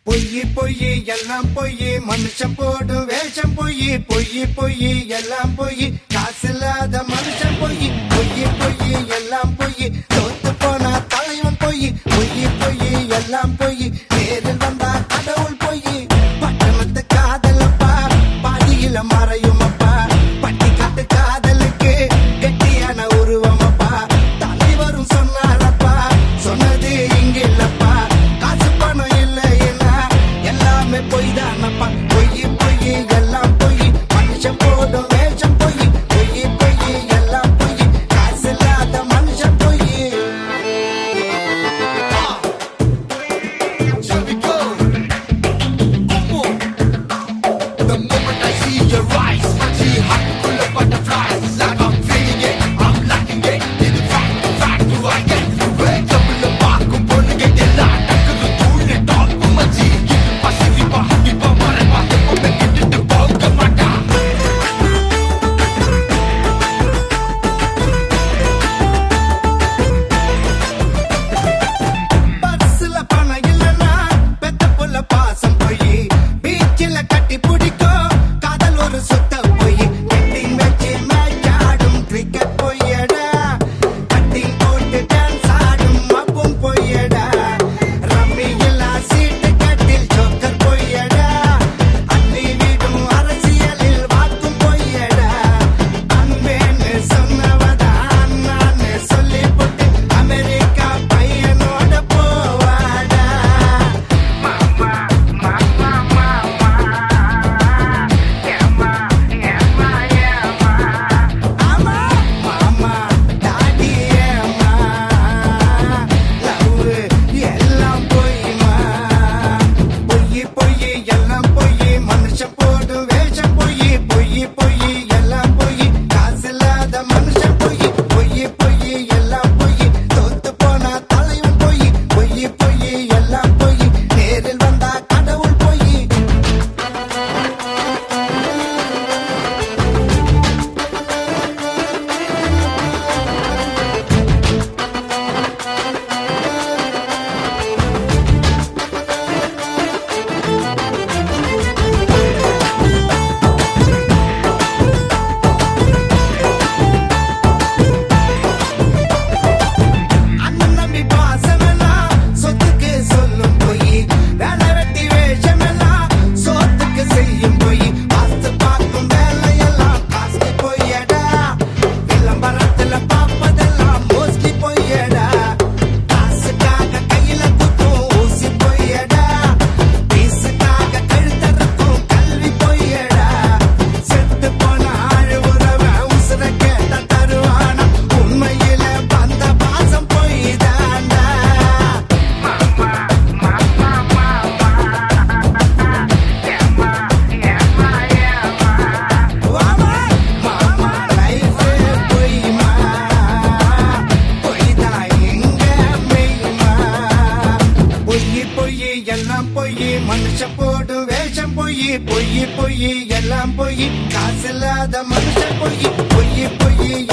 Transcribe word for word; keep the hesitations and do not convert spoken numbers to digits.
பொய்யி பொய்யி எல்லாம் பொய்யி மனுஷன் போடும் வேஷம் பொய்யி பொய்யி பொய்யி எல்லாம் பொய்யி காசில்லாத மனுஷன் பொய்யி பொய்யி பொய்யி எல்லாம் பொய்யி தோத்து போனா தலைவன் பொய்யி பொய்யி பொய்யி எல்லாம் பொய்யி நேரில் வந்தா கடவுள் பொய்யி பட்டணத்து காதலப்பா பாதியில மறையும் அப்பா பட்டி கட்டு காதலுக்கு கெட்டியான உருவம் அப்பா தலைவரும் சொன்னாரப்பா சொன்னது இங்க இல்லப்பா காசு பணம் இல்லைன்னா எல்லாமே பொய் தானப்பா பொய்யி பொய்யி எல்லாம் பொய்யி மனுஷன் போடும் வேஷம் பொய்யி பொய்யி பொய்யி எல்லாம் பொய்யி காசு இல்லாத மனுஷன் பொய்யி. Shall we go? One more. The moment I see your eyes, see how full of butterflies. Like I'm feeling it, I'm liking it. In fact, in fact, do I get you? Wake up in the park, I'm gonna get it loud. I could have told it all, but my G. Give it my city, my hockey, my money, my hip hop, and get it to bog, my God. பஸ்ல பணம் இல்லனா பெத்த புள்ள பாசம் பொய் பீச்சில கட்டி பிடிக்கும் காதல் ஒரு சுத்த பொய் கட்டிங் வச்சு மேட்ச் ஆடும் கிரிக்கெட் பொய்யடா கட்டிங் போட்டு டான்ஸ் ஆடும் அப்பும் பொய்யடா ரம்மி இல்லா சீட்டு கட்டில் ஜோக்கர் பொய்யடா அள்ளி வீடும் அரசியலில் வாக்கும் பொய்யடா அன்பேன்னு சொன்னவதா அண்ணான்னு சொல்லி போட்டு அமெரிக்கா பையனோட போவாடா மாமா மாமா மாமா ஏமா ஏமா ஏமா ஆமா மாமா டாடி ஏமா லவ் எல்லாம் பொய்மா பொய்யி பொய்யி எல்லாம் பொய்யி மனுஷன் போடும் வேஷம் பொய்யி பொய்யி பொய்யி எல்லாம் பொய்யி காசு இல்லாத மனுஷன் பொய்யி பொய்யி பொய்யி எல்லாம் பொய்யி தோத்து போனா தலைவன் பொய்யி பொய்யி பொய்யி எல்லாம் பொய்யி நேரில் வந்தா கடவுள் பொய்யி. அண்ணன் நம்பி பாசமெல்லாம் சொத்துக்கு சொல்லும் பொய் வேலை வெட்டி வேஷமெல்லாம் சோத்துக்கு செய்யும் பொய் பார்த்து பார்க்கும் வேலையெல்லாம் காசு பொய்யடா விளம்பரத்துல பார்ப்பதெல்லாம் மோஸ்ட்லி பொய்யடா காசுக்காக கையில குத்தும் ஊசி பொய்யடா பீசுக்காக கழுத்தறுக்கும் கல்வி பொய்யடா செத்து போன ஆழ் உறவை உசுர கேட்ட தருவானா உண்மையில வந்த பாசம் பொய் தாண்டா மாமா மாமா மாமா ஏமா ஏமா ஏமா வாமா மாமா லைஃப் பொய்மா பொய்தா இங்க மெய்மா பொய்யி பொய்யி எல்லாம் பொய்யி மனுஷன் போடும் வேஷம் பொய்யி பொய்யி பொய்யி எல்லாம் பொய்யி காசு இல்லாத மனுஷன் பொய்யி பொய்யி பொய்யி